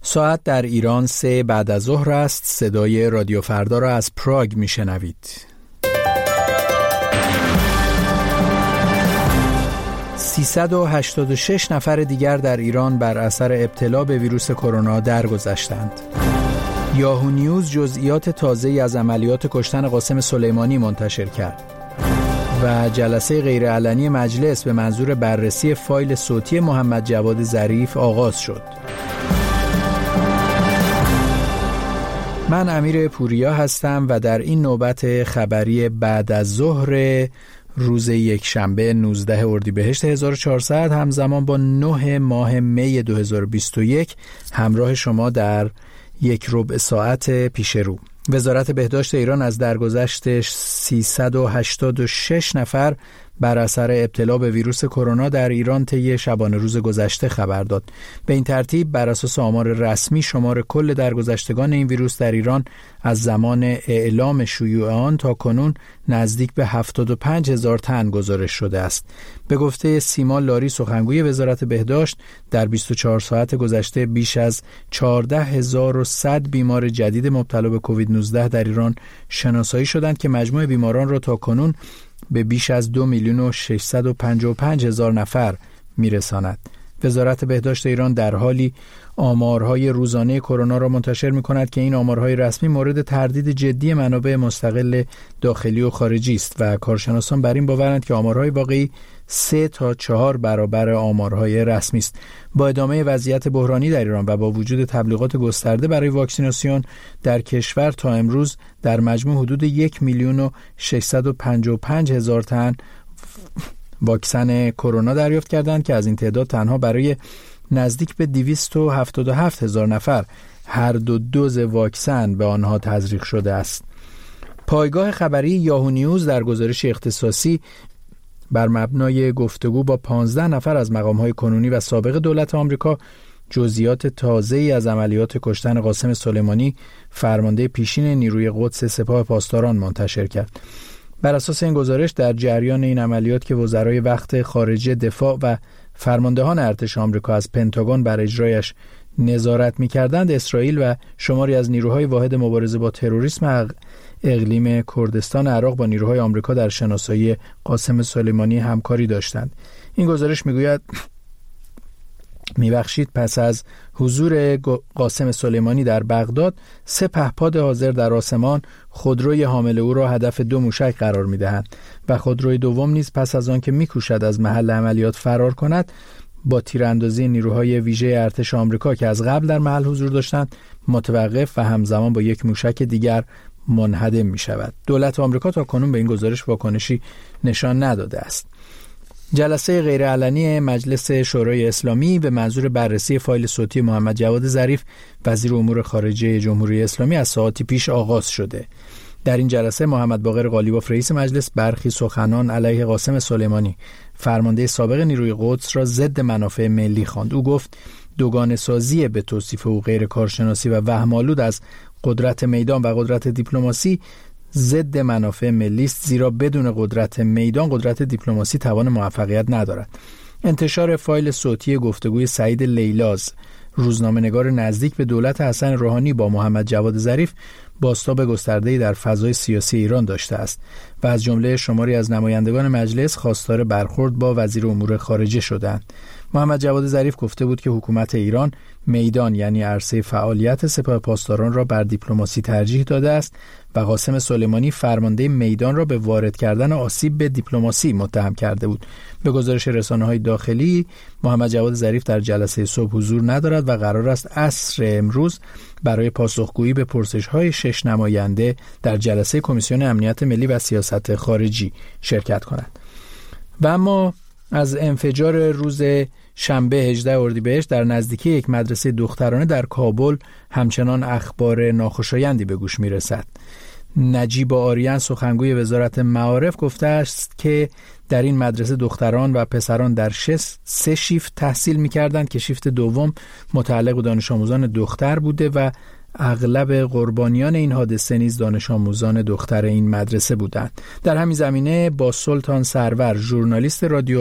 ساعت در ایران 3 بعد از ظهر است. صدای رادیو فردا را از پراگ میشنوید. 386 نفر دیگر در ایران بر اثر ابتلا به ویروس کرونا درگذشتند. یاهو نیوز جزئیات تازه‌ای از عملیات کشتن قاسم سلیمانی منتشر کرد و جلسه غیرعلنی مجلس به منظور بررسی فایل صوتی محمد جواد ظریف آغاز شد. من امیر پوریا هستم و در این نوبت خبری بعد از ظهر روز یکشنبه 19 اردیبهشت 1400 همزمان با 9 ماه می 2021 همراه شما در یک ربع ساعت پیش رو. وزارت بهداشت ایران از درگذشت 386 نفر بر اثر ابتلا به ویروس کرونا در ایران طی شبانه روز گذشته خبر داد. به این ترتیب بر اساس آمار رسمی شمار کل درگذشتگان این ویروس در ایران از زمان اعلام شیوع آن تا کنون نزدیک به 75,000 تن گزارش شده است. به گفته سیما لاری سخنگوی وزارت بهداشت در 24 ساعت گذشته بیش از 14,100 بیمار جدید مبتلا به کووید 19 در ایران شناسایی شدند که مجموع بیماران را تا کنون به بیش از 2,655,000 نفر میرساند. وزارت بهداشت ایران در حالی آمارهای روزانه کرونا را منتشر می‌کند که این آمارهای رسمی مورد تردید جدی منابع مستقل داخلی و خارجی است و کارشناسان بر این باورند که آمارهای واقعی 3 تا 4 برابر آمارهای رسمی است. با ادامه وضعیت بحرانی در ایران و با وجود تبلیغات گسترده برای واکسیناسیون در کشور تا امروز در مجموع حدود 1,655,000 تن واکسن کرونا دریافت کردند که از این تعداد تنها برای نزدیک به 277,000 نفر هر دو دوز واکسن به آنها تزریق شده است. پایگاه خبری یاهو نیوز در گزارش اختصاصی بر مبنای گفتگو با 15 نفر از مقام‌های کنونی و سابق دولت آمریکا جزئیات تازه‌ای از عملیات کشتن قاسم سلیمانی فرمانده پیشین نیروی قدس سپاه پاسداران منتشر کرد. بر اساس این گزارش در جریان این عملیات که وزرای وقت خارجه، دفاع و فرماندهان ارتش آمریکا از پنتاگون بر اجرایش نظارت می‌کردند، اسرائیل و شماری از نیروهای واحد مبارزه با تروریسم اقلیم کردستان عراق با نیروهای آمریکا در شناسایی قاسم سلیمانی همکاری داشتند. این گزارش میگوید پس از حضور قاسم سلیمانی در بغداد 3 پهپاد حاضر در آسمان خودروی حامل او را هدف 2 موشک قرار می‌دهند و خودروی دوم نیز پس از آن که می‌کوشد از محل عملیات فرار کند با تیراندازی نیروهای ویژه ارتش آمریکا که از قبل در محل حضور داشتند متوقف و همزمان با یک موشک دیگر منهدم می‌شود. دولت آمریکا تا کنون به این گزارش واکنشی نشان نداده است. جلسه غیرعلنی مجلس شورای اسلامی به منظور بررسی فایل صوتی محمد جواد ظریف وزیر امور خارجه جمهوری اسلامی از ساعاتی پیش آغاز شده. در این جلسه محمد باقر قالیباف رئیس مجلس برخی سخنان علیه قاسم سلیمانی فرمانده سابق نیروی قدس را ضد منافع ملی خواند. او گفت دوگانه سازی به توصیف او غیر کارشناسی و وهم‌آلود از قدرت میدان و قدرت دیپلماسی ضد منافع ملی است، زیرا بدون قدرت میدان قدرت دیپلماسی توان موفقیت ندارد. انتشار فایل صوتی گفتگوی سعید لیلاز، روزنامه‌نگار نزدیک به دولت حسن روحانی با محمد جواد ظریف، بازتاب گسترده‌ای در فضای سیاسی ایران داشته است و از جمله شماری از نمایندگان مجلس خواستار برخورد با وزیر امور خارجه شدند. محمد جواد ظریف گفته بود که حکومت ایران میدان یعنی عرصه فعالیت سپاه پاسداران را بر دیپلماسی ترجیح داده است و قاسم سلیمانی فرمانده میدان را به وارد کردن آسیب به دیپلماسی متهم کرده بود. به گزارش رسانه‌های داخلی، محمد جواد ظریف در جلسه صبح حضور ندارد و قرار است عصر امروز برای پاسخگویی به پرسش‌های 6 نماینده در جلسه کمیسیون امنیت ملی و سیاست خارجی شرکت کند. و اما از انفجار روز شنبه 18 اردیبهشت در نزدیکی یک مدرسه دخترانه در کابل همچنان اخبار ناخوشایندی به گوش می‌رسد. نجیب آریان سخنگوی وزارت معارف گفته است که در این مدرسه دختران و پسران در 3 شیفت تحصیل می‌کردند که شیفت دوم متعلق به دانش آموزان دختر بوده و اغلب قربانیان این حادثه نیز دانش آموزان دختر این مدرسه بودند. در همین زمینه با سلطان سرور، ژورنالیست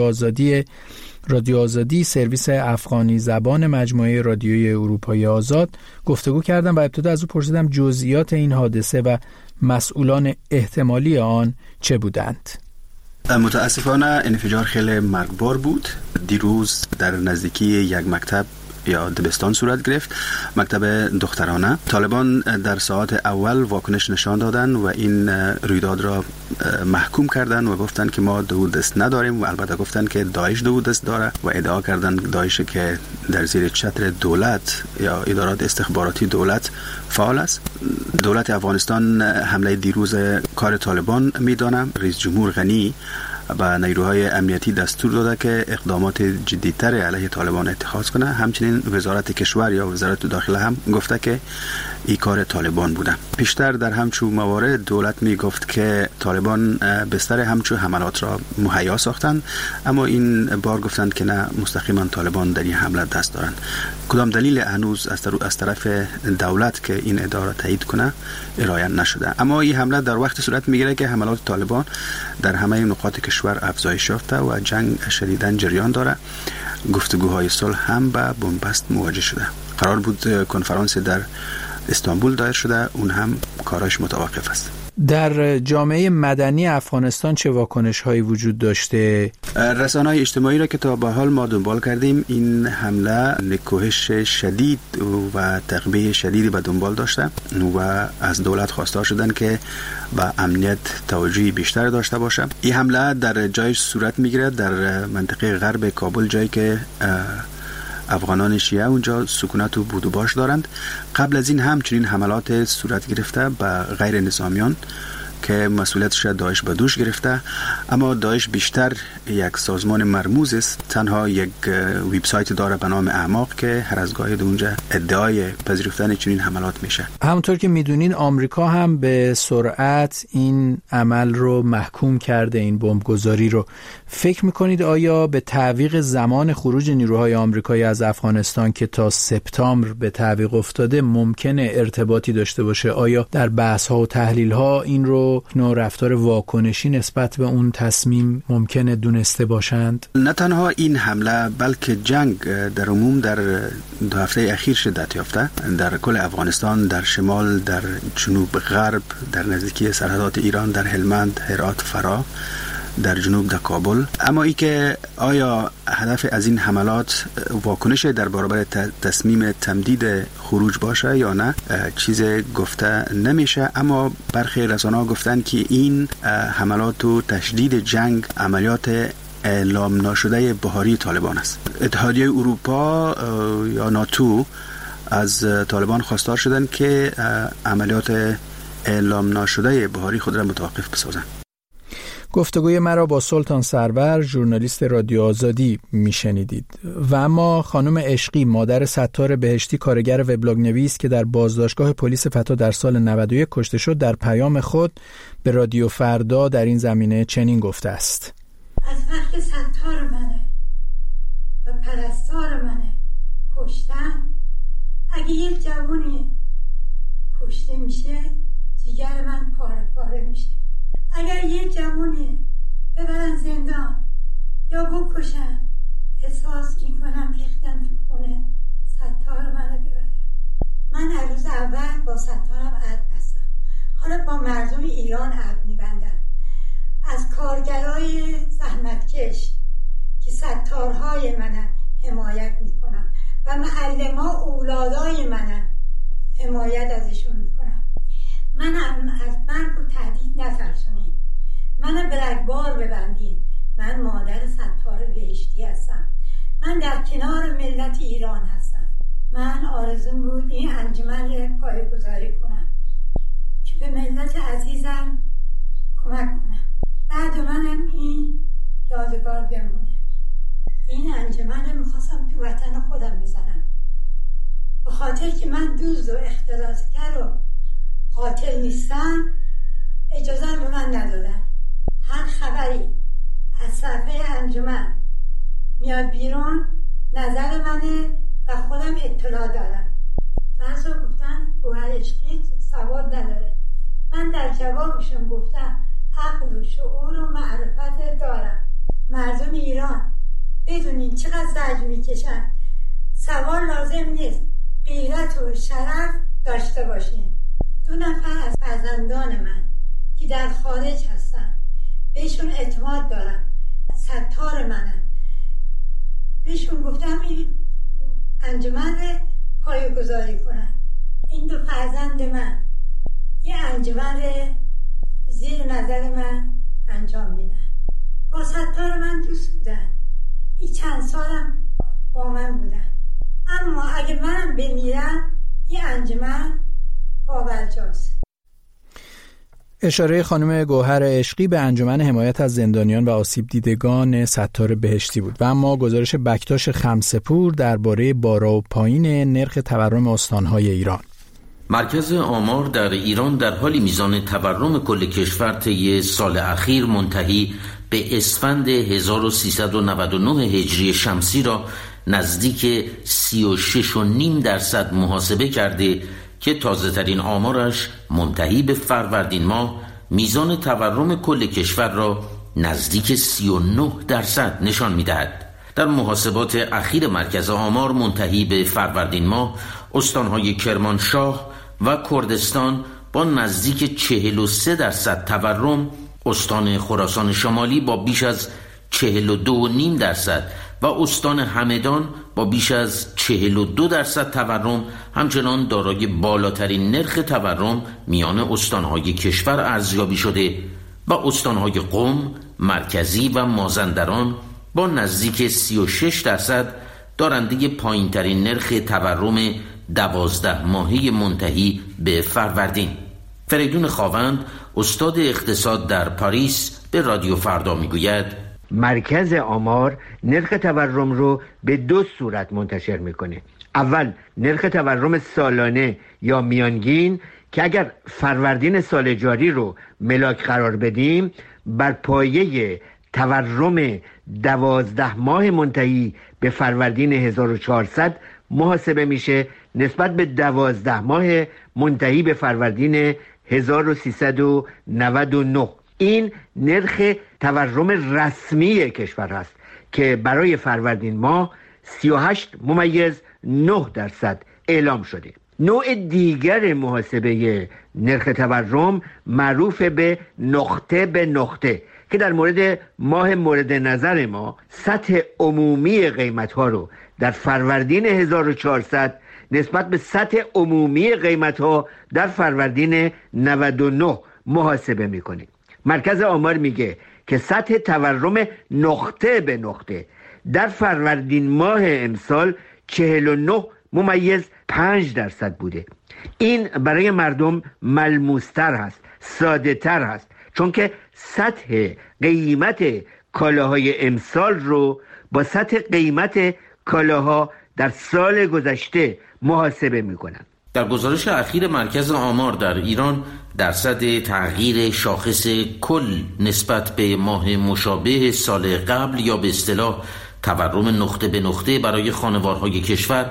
رادیو آزادی سرویس افغانی زبان مجموعه رادیوی اروپای آزاد گفتگو کردم و ابتدا از او پرسیدم جزئیات این حادثه و مسئولان احتمالی آن چه بودند. متاسفانه انفجار خیلی مرگبار بود. دیروز در نزدیکی یک مکتب یا دبستان صورت گرفت، مکتب دخترانه. طالبان در ساعات اول واکنش نشان دادن و این رویداد را محکوم کردن و گفتن که ما دودست نداریم و البته گفتن که داعش دودست داره و ادعا کردن داعش که در زیر چتر دولت یا ادارات استخباراتی دولت فعال است. دولت افغانستان حمله دیروز کار طالبان میدانه. رئیس جمهور غنی و نیروهای امنیتی دستور داده که اقدامات جدی‌تر علیه طالبان اتخاذ کنه. همچنین وزارت کشور یا وزارت داخله هم گفته که این کار طالبان بوده. پیشتر در همچون موارد دولت می گفت که طالبان بستر همچون حملات را مهیا ساختند، اما این بار گفتند که نه، مستقیما طالبان در این حمله دست دارند. کدام دلیل هنوز از طرف دولت که این ادعا را تایید کنه ارائه نشده. اما این حمله در وقت صورت میگیره که حملات طالبان در همه نقاط کشور افزایش یافته و جنگ شدیداً جریان داره. گفتگوهای صلح هم با بنبست مواجه شده. قرار بود کنفرانس در استانبول دایر شده، اون هم کاراش متوقف است. در جامعه مدنی افغانستان چه واکنش‌هایی وجود داشته؟ رسانه‌های اجتماعی را که تا به حال ما دنبال کردیم، این حمله نکوهش شدید و تعقیب شدیدی به دنبال داشته و از دولت خواستار شدن که با امنیت توجهی بیشتر داشته باشه. این حمله در جای صورت میگیره در منطقه غرب کابل، جایی که افغانان شیعه اونجا سکونت و بود و باش دارند. قبل از این همچنین حملات صورت گرفته به غیر نظامیان که مسئولیتش داعش به دوش گرفته، اما داعش بیشتر یک سازمان مرموز است. تنها یک وبسایت داره به نام اعماق که هر از گاهی اونجا ادعای پذیرفتن چنین حملات میشه. همونطور که میدونین آمریکا هم به سرعت این عمل رو محکوم کرده، این بمبگذاری رو. فکر میکنید آیا به تعویق زمان خروج نیروهای آمریکایی از افغانستان که تا سپتامبر به تعویق افتاده ممکنه ارتباطی داشته باشه؟ آیا در بحث ها و تحلیل ها این رو نوع رفتار واکنشی نسبت به اون تصمیم ممکنه دونسته باشند؟ نه تنها این حمله بلکه جنگ در عموم در 2 هفته اخیر شدت یافته در کل افغانستان، در شمال، در جنوب غرب، در نزدیکی سرحدات ایران، در هلمند، هرات، فرا، در جنوب در کابل. اما ای که آیا هدف از این حملات واکنش در برابر تصمیم تمدید خروج باشه یا نه، چیز گفته نمیشه. اما برخی رسانه‌ها گفتن که این حملات و تشدید جنگ عملیات اعلام نشده بهاری طالبان است. اتحادیه اروپا یا ناتو از طالبان خواستار شدن که عملیات اعلام نشده بهاری خود را متوقف بسازند. گفتگوی مرا با سلطان سرور، ژورنالیست رادیو آزادی میشنیدید. و اما خانم عشقی، مادر ستار بهشتی، کارگر وبلاگ نویس که در بازداشتگاه پلیس فتا در سال 91 کشته شد، در پیام خود به رادیو فردا در این زمینه چنین گفته است: از وقت ستار منه و پرستار منه کشتن، اگه یک جوونی کشته میشه جیگر من پاره پاره میشه. اگر یک جوونی ببرن زندان یا بکشن، احساس میکنم ریختن تو خونه ستار منو ببرن. من هر روز اول با ستارم عهد بستم، حالا با مردم ایران عهد میبندم. از کارگرای زحمتکش که ستارهای منن حمایت میکنم و معلم‌ها اولادای منن، حمایت ازشون میکنم. من از مرگ و تهدید نترسونین، من به رگبار ببندین. من مادر ستار بهشتی هستم، من در کنار ملت ایران هستم. من آرزوم بود این انجمن رو پایه‌گذاری کنم که به ملت عزیزم کمک کنم. بعد منم این یادگار بمونه. این انجمن رو میخواستم تو وطن خودم بزنم، به خاطر که من دزد و اختلاسگر و قاتل نیستم. اجازه به من ندادن. هر خبری از صفحه انجمن میاد بیرون نظر منه و خودم اطلاع دارم و بعضا گفتن گوهر عشقی سواد نداره. من در جوابشون گفتم عقل و شعور و معرفت دارم. مردم ایران بدونین چقدر زحمت میکشن. سواد لازم نیست، غیرت و شرف داشته باشین. 2 نفر از فرزندان من که در خارج هستن بهشون اعتماد دارم، ستار منن. بهشون گفتم این انجمن پایه‌گذاری کنن. این 2 فرزند من یه انجمن زیر نظر من انجام میدن. با ستار من دوست بودن. این چند سالم با من بودن. اما اگه منم بمیرم یه انجمن پابرجاست. اشاره خانم گوهر عشقی به انجمن حمایت از زندانیان و آسیب دیدگان ستار بهشتی بود. و اما گزارش بکتاش خمسه‌پور درباره بالا و پایین نرخ تورم استان‌های ایران. مرکز آمار در ایران در حالی میزان تورم کل کشور طی سال اخیر منتهی به اسفند 1399 هجری شمسی را نزدیک 36.5% محاسبه کرده که تازه ترین آمارش منتهی به فروردین ماه میزان تورم کل کشور را نزدیک 39% نشان می‌دهد. در محاسبات اخیر مرکز آمار منتهی به فروردین ماه استان‌های کرمانشاه و کردستان با نزدیک 43% تورم، استان خراسان شمالی با بیش از 42.5% و استان همدان با بیش از 42% تورم همچنان دارای بالاترین نرخ تورم میان استان‌های کشور ارزیابی شده و استان‌های قم، مرکزی و مازندران با نزدیک 36% دارنده پایین‌ترین نرخ تورم 12 ماهه منتهی به فروردین. فریدون خاوند، استاد اقتصاد در پاریس، به رادیو فردا میگوید مرکز آمار نرخ تورم رو به 2 صورت منتشر میکنه. اول نرخ تورم سالانه یا میانگین که اگر فروردین سال جاری رو ملاک قرار بدیم بر پایه تورم 12 ماه منتهی به فروردین 1400 محاسبه میشه نسبت به 12 ماه منتهی به فروردین 1399. این نرخ تورم رسمی کشور است که برای فروردین ماه 38.9% اعلام شده. نوع دیگر محاسبه نرخ تورم معروف به نقطه به نقطه که در مورد ماه مورد نظر ما سطح عمومی قیمت‌ها رو در فروردین 1400 نسبت به سطح عمومی قیمت‌ها در فروردین 99 محاسبه می‌کنیم. مرکز آمار میگه که سطح تورم نقطه به نقطه در فروردین ماه امسال 49.5% بوده. این برای مردم ملموس‌تر هست، ساده‌تر هست، چون که سطح قیمت کالاهای امسال رو با سطح قیمت کالاها در سال گذشته محاسبه میکنن. در گزارش اخیر مرکز آمار در ایران درصد تغییر شاخص کل نسبت به ماه مشابه سال قبل یا به اصطلاح تورم نقطه به نقطه برای خانوارهای کشور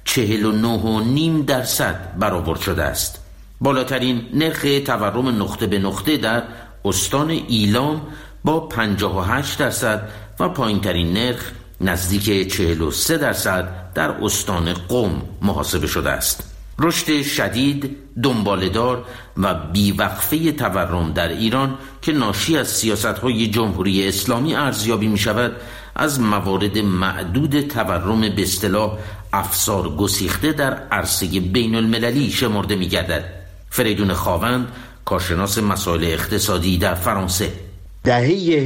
49.5% برآورد شده است. بالاترین نرخ تورم نقطه به نقطه در استان ایلام با 58% و پایینترین نرخ نزدیک 43% در استان قم محاسبه شده است. رشد شدید، دنباله‌دار و بیوقفه تورم در ایران که ناشی از سیاست‌های جمهوری اسلامی ارزیابی می‌شود، از موارد معدود تورم به اصطلاح افسار گسیخته در عرصه بین المللی شمرده می‌گردد. فریدون خاوند، کارشناس مسائل اقتصادی در فرانسه: دهه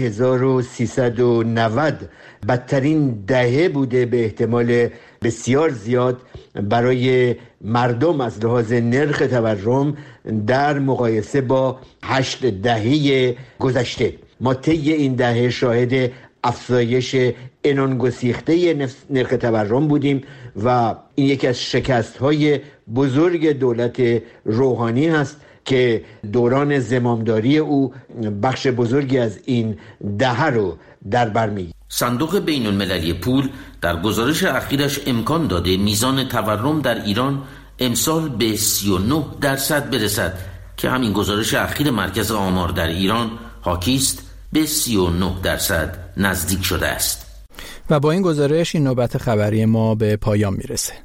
1390 بدترین دهه بوده به احتمال بسیار زیاد برای مردم از لحاظ نرخ تورم در مقایسه با 8 دهه گذشته. ما طی این دهه شاهد افزایش عنان گسیخته نرخ تورم بودیم و این یکی از شکست‌های بزرگ دولت روحانی هست که دوران زمامداری او بخش بزرگی از این دهه رو در بر می‌گیرد. صندوق بین المللی پول در گزارش اخیرش امکان داده میزان تورم در ایران امسال به 39% برسد که همین گزارش اخیر مرکز آمار در ایران حاکی است به 39% نزدیک شده است. و با این گزارش این نوبت خبری ما به پایان میرسه.